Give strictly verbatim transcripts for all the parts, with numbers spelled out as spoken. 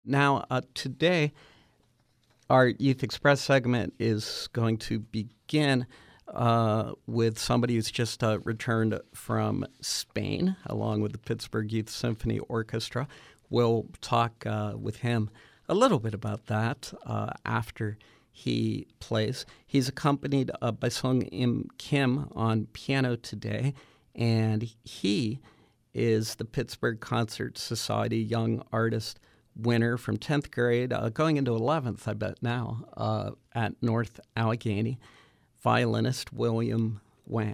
Now, uh, today, our Youth Express segment is going to begin uh, with somebody who's just uh, returned from Spain, along with the Pittsburgh Youth Symphony Orchestra. We'll talk uh, with him a little bit about that uh, after he plays. He's accompanied uh, by Sung Im Kim on piano today, and he is the Pittsburgh Concert Society Young Artist winner from tenth grade, uh, going into eleventh, I bet now, uh, at North Allegheny, violinist William Wang.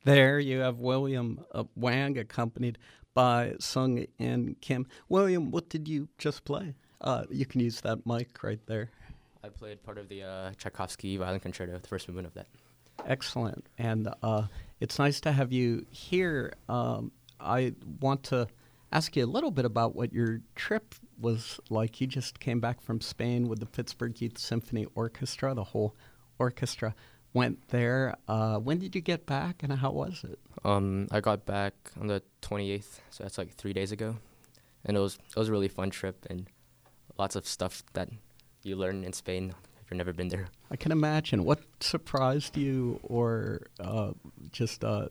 There you have William uh, Wang accompanied by Sung and Kim. William, what did you just play? Uh, you can use that mic right there. I played part of the uh, Tchaikovsky Violin Concerto, the first movement of that. Excellent. And uh, it's nice to have you here. Um, I want to ask you a little bit about what your trip was like. You just came back from Spain with the Pittsburgh Youth Symphony Orchestra. The whole orchestra went there. Uh, when did you get back, and how was it? Um, I got back on the twenty-eighth, so that's like three days ago, and it was it was a really fun trip and lots of stuff that you learn in Spain if you've never been there. I can imagine. What surprised you, or uh, just uh,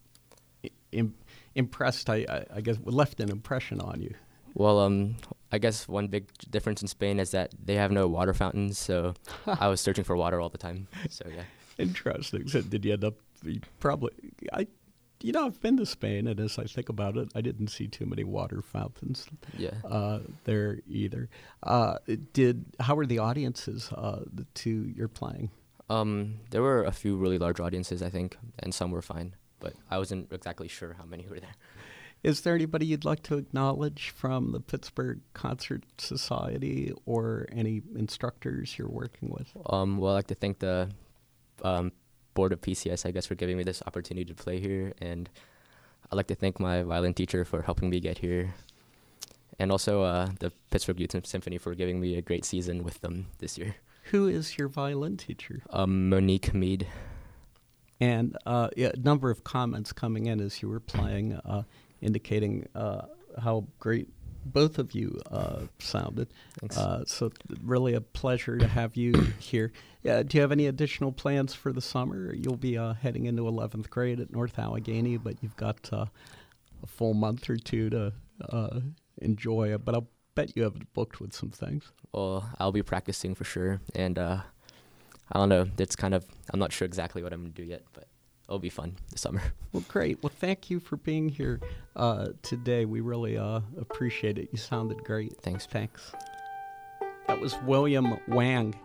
im- impressed? I, I, I guess left an impression on you. Well, um, I guess one big difference in Spain is that they have no water fountains, so I was searching for water all the time. So yeah. Interesting. So did you end up you probably? I, you know, I've been to Spain, and as I think about it, I didn't see too many water fountains. Yeah. Uh, there either. Uh, did how were the audiences uh, to your playing? Um, there were a few really large audiences, I think, and some were fine, but I wasn't exactly sure how many were there. Is there anybody you'd like to acknowledge from the Pittsburgh Concert Society or any instructors you're working with? Um, well, I'd like to thank the um, board of P C S, I guess, for giving me this opportunity to play here, and I'd like to thank my violin teacher for helping me get here, and also uh, the Pittsburgh Youth Symphony for giving me a great season with them this year. Who is your violin teacher? Um, Monique Mead. And uh, yeah, a number of comments coming in as you were playing, uh, indicating uh, how great both of you uh, sounded. Thanks. Uh, so really a pleasure to have you here. Yeah, do you have any additional plans for the summer? You'll be uh, heading into eleventh grade at North Allegheny, but you've got uh, a full month or two to uh, enjoy it. But I'll bet you have it booked with some things. Well, I'll be practicing for sure, and uh, I don't know. It's kind of I'm not sure exactly what I'm gonna do yet, but it'll be fun this summer. Well, great. Well, thank you for being here uh, today. We really uh, appreciate it. You sounded great. Thanks. Thanks. That was William Wang.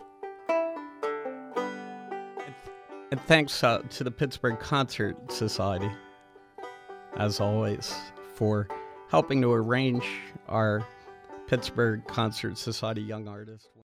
And, and thanks uh, to the Pittsburgh Concert Society, as always, for helping to arrange our Pittsburgh Concert Society Young Artist.